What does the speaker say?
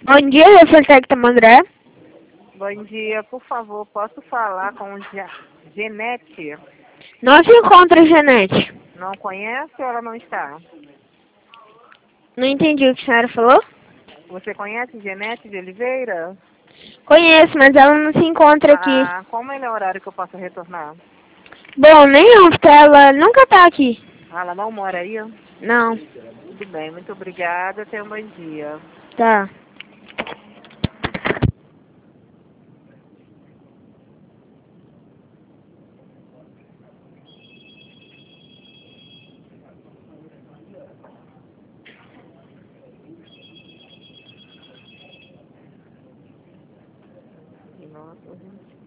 Bom dia, eu sou o André. Bom dia, por favor, posso falar com o Genete? Não se encontra, Janete. Não conhece ou ela não está? Não entendi o que a senhora falou? Você conhece Genete de Oliveira? Conheço, mas ela não se encontra aqui. Ah, como é o horário que eu posso retornar? Bom, nenhum, porque ela nunca tá aqui. Ah, ela não mora aí? Não, Tudo bem, muito obrigada, tenha um bom dia. tá. Nossa, gente.